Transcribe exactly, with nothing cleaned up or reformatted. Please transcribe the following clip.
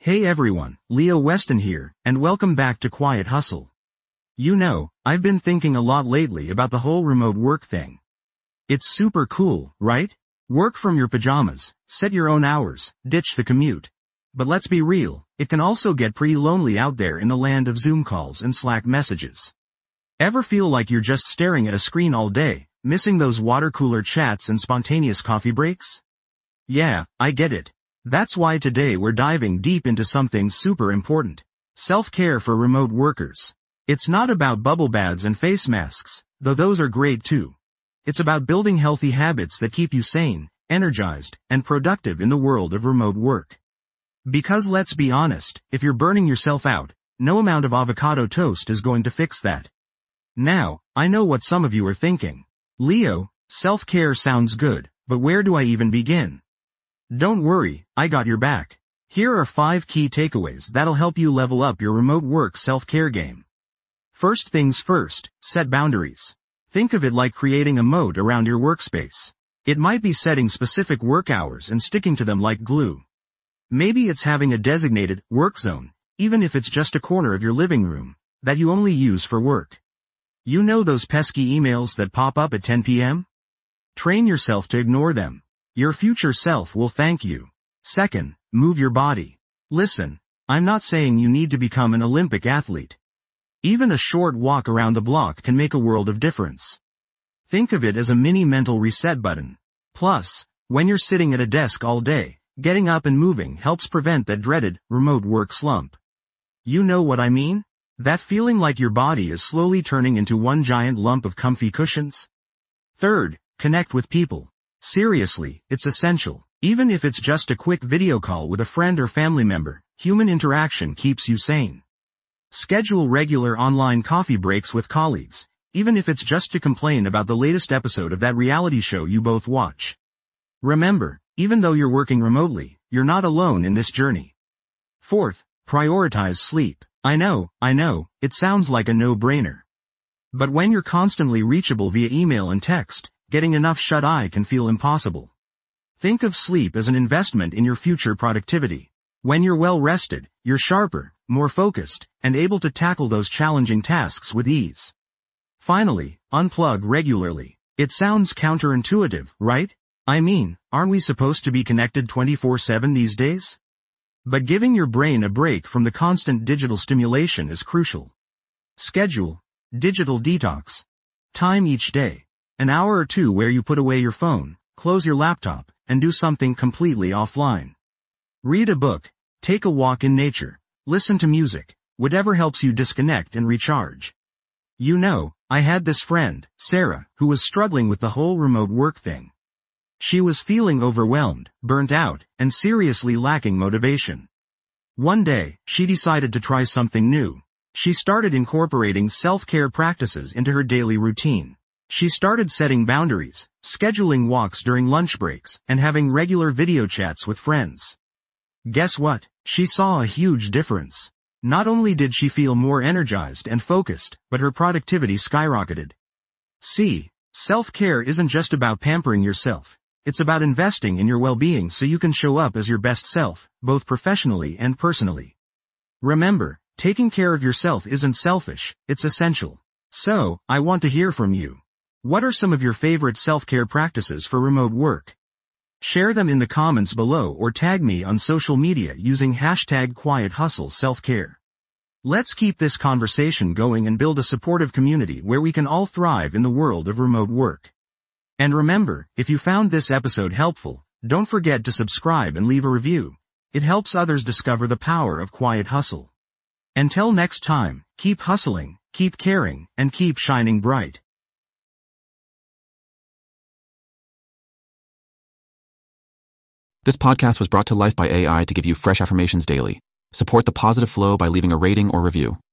Hey everyone, Leo Weston here, and welcome back to Quiet Hustle. You know, I've been thinking a lot lately about the whole remote work thing. It's super cool, right? Work from your pajamas, set your own hours, ditch the commute. But let's be real, it can also get pretty lonely out there in the land of Zoom calls and Slack messages. Ever feel like you're just staring at a screen all day, missing those water cooler chats and spontaneous coffee breaks? Yeah, I get it. That's why today we're diving deep into something super important. Self-care for remote workers. It's not about bubble baths and face masks, though those are great too. It's about building healthy habits that keep you sane, energized, and productive in the world of remote work. Because let's be honest, if you're burning yourself out, no amount of avocado toast is going to fix that. Now, I know what some of you are thinking. Leo, self-care sounds good, but where do I even begin? Don't worry, I got your back. Here are five key takeaways that'll help you level up your remote work self-care game. First things first, set boundaries. Think of it like creating a moat around your workspace. It might be setting specific work hours and sticking to them like glue. Maybe it's having a designated work zone, even if it's just a corner of your living room, that you only use for work. You know those pesky emails that pop up at ten p m? Train yourself to ignore them. Your future self will thank you. Second, move your body. Listen, I'm not saying you need to become an Olympic athlete. Even a short walk around the block can make a world of difference. Think of it as a mini mental reset button. Plus, when you're sitting at a desk all day, getting up and moving helps prevent that dreaded, remote work slump. You know what I mean? That feeling like your body is slowly turning into one giant lump of comfy cushions? Third, connect with people. Seriously, it's essential. Even if it's just a quick video call with a friend or family member, human interaction keeps you sane. Schedule regular online coffee breaks with colleagues, even if it's just to complain about the latest episode of that reality show you both watch. Remember, even though you're working remotely, you're not alone in this journey. Fourth, prioritize sleep. I know, I know, it sounds like a no-brainer. But when you're constantly reachable via email and text, getting enough shut-eye can feel impossible. Think of sleep as an investment in your future productivity. When you're well rested, you're sharper, more focused, and able to tackle those challenging tasks with ease. Finally, unplug regularly. It sounds counterintuitive, right? I mean, aren't we supposed to be connected twenty-four seven these days? But giving your brain a break from the constant digital stimulation is crucial. Schedule digital detox. Time each day. An hour or two where you put away your phone, close your laptop, and do something completely offline. Read a book, take a walk in nature, listen to music, whatever helps you disconnect and recharge. You know, I had this friend, Sarah, who was struggling with the whole remote work thing. She was feeling overwhelmed, burnt out, and seriously lacking motivation. One day, she decided to try something new. She started incorporating self-care practices into her daily routine. She started setting boundaries, scheduling walks during lunch breaks, and having regular video chats with friends. Guess what? She saw a huge difference. Not only did she feel more energized and focused, but her productivity skyrocketed. See, self-care isn't just about pampering yourself. It's about investing in your well-being so you can show up as your best self, both professionally and personally. Remember, taking care of yourself isn't selfish, it's essential. So, I want to hear from you. What are some of your favorite self-care practices for remote work? Share them in the comments below or tag me on social media using hashtag QuietHustleSelfCare. Let's keep this conversation going and build a supportive community where we can all thrive in the world of remote work. And remember, if you found this episode helpful, don't forget to subscribe and leave a review. It helps others discover the power of Quiet Hustle. Until next time, keep hustling, keep caring, and keep shining bright. This podcast was brought to life by A I to give you fresh affirmations daily. Support the positive flow by leaving a rating or review.